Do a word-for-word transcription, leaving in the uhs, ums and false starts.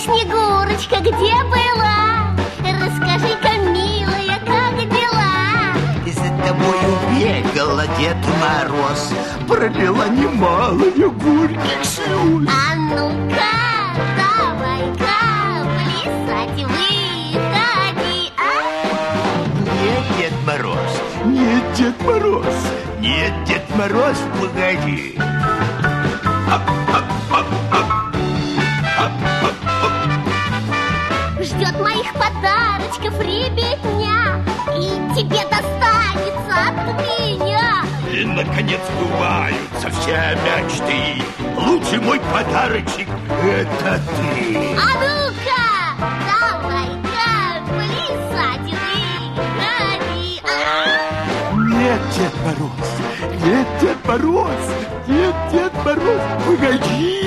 Снегурочка, где была? Расскажи-ка, милая, как дела? За тобою бегала Дед Мороз, пролила немало горьких слез. А ну-ка, давай-ка плясать выходи, а? Нет, Дед Мороз, нет, Дед Мороз, нет, Дед Мороз, погоди. Ждет моих подарочков ребятня, и тебе достанется от меня. И, наконец, сбываются все мечты. Лучший мой подарочек — это ты. А ну-ка, давай-ка плясать выходи, а? Нет, Дед Мороз, нет, Дед Мороз, нет, Дед Мороз, погоди.